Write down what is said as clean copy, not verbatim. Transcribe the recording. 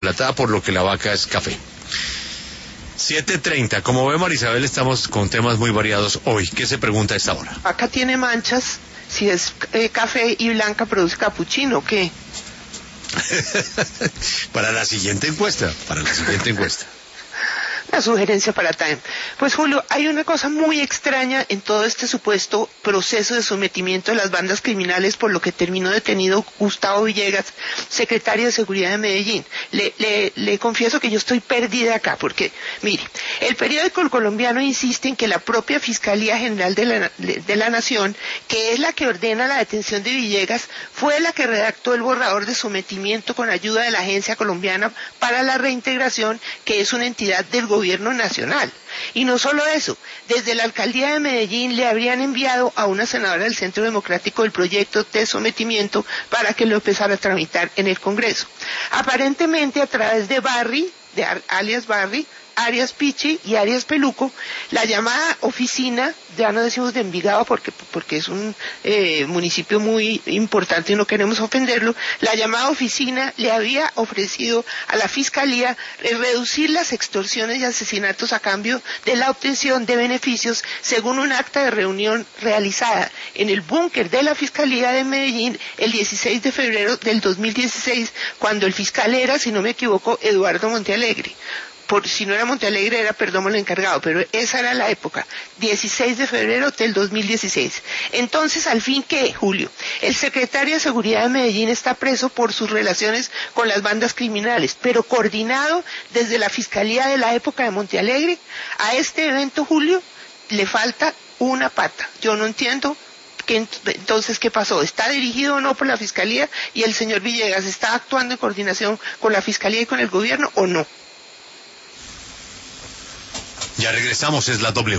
Plata, por lo que la vaca es café. 7:30. Como ve Marisabel, estamos con temas muy variados hoy. ¿Qué se pregunta a esta hora? Acá tiene manchas. Si es café y blanca, produce capuchino, ¿o qué? Para la siguiente encuesta. Una sugerencia para Time. Pues Julio, hay una cosa muy extraña en todo este supuesto proceso de sometimiento de las bandas criminales, por lo que terminó detenido Gustavo Villegas, secretario de Seguridad de Medellín. Le confieso que yo estoy perdida acá, porque, mire, el periódico El Colombiano insiste en que la propia Fiscalía General de la Nación, que es la que ordena la detención de Villegas, fue la que redactó el borrador de sometimiento con ayuda de la Agencia Colombiana para la Reintegración, que es una entidad del gobierno nacional. Y no solo eso, desde la alcaldía de Medellín le habrían enviado a una senadora del Centro Democrático el proyecto de sometimiento para que lo empezara a tramitar en el Congreso. Aparentemente a través de Barry, alias Barry, Arias Pichi y Arias Peluco, la llamada oficina, ya no decimos de Envigado porque es un municipio muy importante y no queremos ofenderlo, la llamada oficina le había ofrecido a la Fiscalía reducir las extorsiones y asesinatos a cambio de la obtención de beneficios, según un acta de reunión realizada en el búnker de la Fiscalía de Medellín el 16 de febrero del 2016, cuando el fiscal era, si no me equivoco, Eduardo Montealegre. Si no era Montealegre, era Perdomo el encargado, pero esa era la época, 16 de febrero del 2016. Entonces, al fin, ¿qué, Julio? El secretario de Seguridad de Medellín está preso por sus relaciones con las bandas criminales, pero coordinado desde la Fiscalía de la época de Montealegre. A este evento, Julio, le falta una pata. Yo no entiendo entonces, ¿qué pasó? ¿Está dirigido o no por la Fiscalía? ¿Y el señor Villegas está actuando en coordinación con la Fiscalía y con el gobierno o no? Ya regresamos, es la W.